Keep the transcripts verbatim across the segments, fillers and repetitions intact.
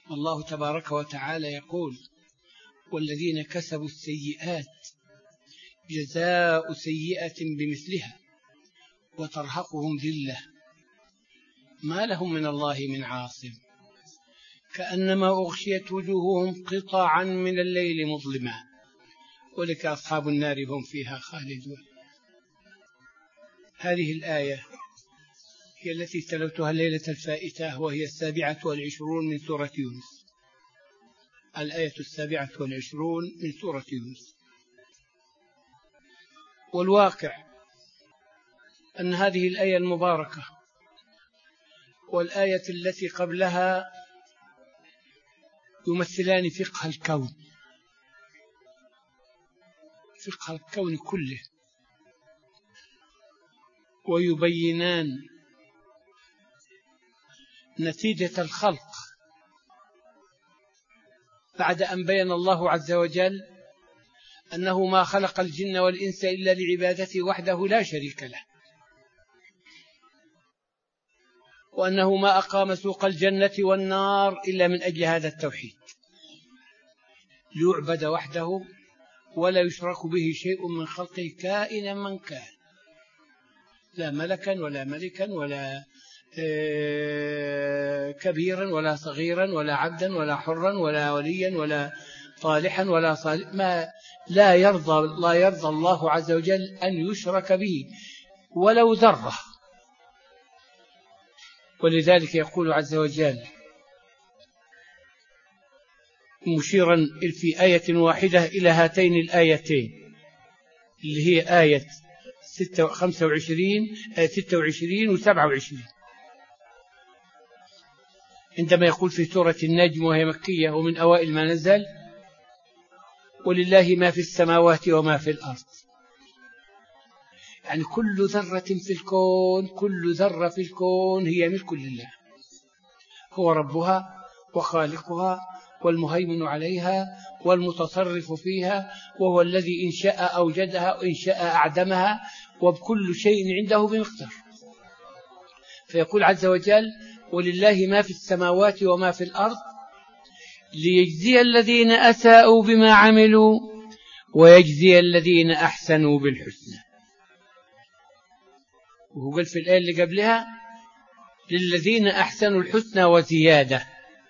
الله تبارك وتعالى يقول: والذين كسبوا السيئات جزاء سيئة بمثلها وترهقهم ذلة ما لهم من الله من عاصم كأنما أغشيت وجوههم قطعا من الليل مظلما أولئك أصحاب النار هم فيها خالدون. هذه الآية هي التي تلوتها الليلة الفائتة، وهي السابعة والعشرون من سورة يونس. الآية السابعة والعشرون من سورة يونس. والواقع أن هذه الآية المباركة والآية التي قبلها يمثلان فقه الكون، فقه الكون كله، ويبينان نتيجة الخلق بعد أن بين الله عز وجل أنه ما خلق الجن والإنس إلا لعبادته وحده لا شريك له، وأنه ما أقام سوق الجنة والنار إلا من أجل هذا التوحيد، ليعبد وحده ولا يشرك به شيء من خلقه كائنا من كان، لا ملكا ولا ملكا ولا كبيرا ولا صغيرا ولا عبدا ولا حرا ولا وليا ولا صالحا ولا صالح، ما لا يرضى لا يرضى الله عز وجل أن يشرك به ولو ذرة. ولذلك يقول عز وجل مشيرا في آية واحدة إلى هاتين الآيتين اللي هي آية خمسة وعشرين ستة وعشرين وسبعة وعشرين، عندما يقول في سورة النجم وهي مكية ومن أوائل ما نزل: ولله ما في السماوات وما في الأرض. يعني كل ذرة في الكون، كل ذرة في الكون هي ملك لله، هو ربها وخالقها والمهيمن عليها والمتصرف فيها، وهو الذي إن شاء أوجدها وإن شاء أعدمها، وبكل شيء عنده بمقدار. فيقول عز وجل: ولله ما في السماوات وما في الأرض ليجزي الذين أساءوا بما عملوا ويجزي الذين أحسنوا بالحسنى. وهو قال في الآية اللي قبلها: للذين أحسنوا الحسنى وزيادة.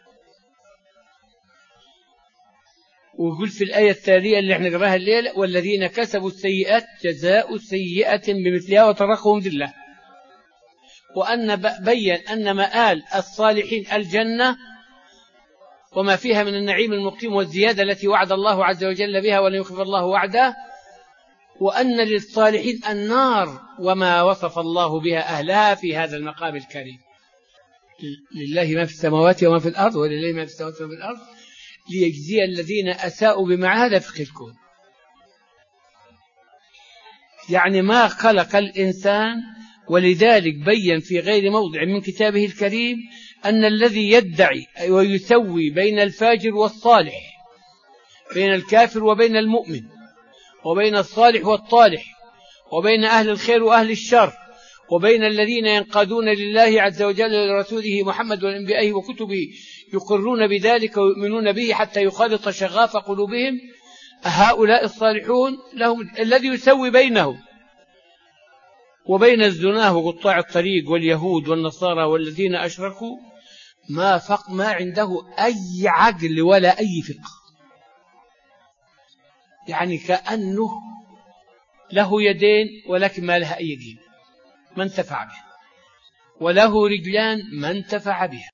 ويقول في الآية التالية اللي احنا قراها الليلة: والذين كسبوا السيئات جزاء سيئة بمثلها وترهقهم ذلة. وأن بين أن مآل الصالحين الجنة وما فيها من النعيم المقيم والزيادة التي وعد الله عز وجل بها ولن يخلف الله وعده، وأن للصالحين النار وما وصف الله بها أهلها في هذا المقام الكريم. لله ما في السماوات وما في الأرض ولله ما في السماوات وما في الأرض ليجزي الذين أساءوا بما هذا فقه الكون. يعني ما خلق الإنسان، ولذلك بين في غير موضع من كتابه الكريم أن الذي يدعي ويسوي بين الفاجر والصالح، بين الكافر وبين المؤمن، وبين الصالح والطالح، وبين أهل الخير وأهل الشر، وبين الذين ينقادون لله عز وجل ولرسوله محمد والأنبياء وكتبه يقرون بذلك ويؤمنون به حتى يخالط شغاف قلوبهم، هؤلاء الصالحون لهم الذي يسوي بينهم وبين الزناه وقطاع الطريق واليهود والنصارى والذين أشركوا ما فق ما عنده أي عقل ولا أي فقه. يعني كأنه له يدين ولكن ما لها أي دين، ما انتفع به، وله رجلان ما انتفع بها.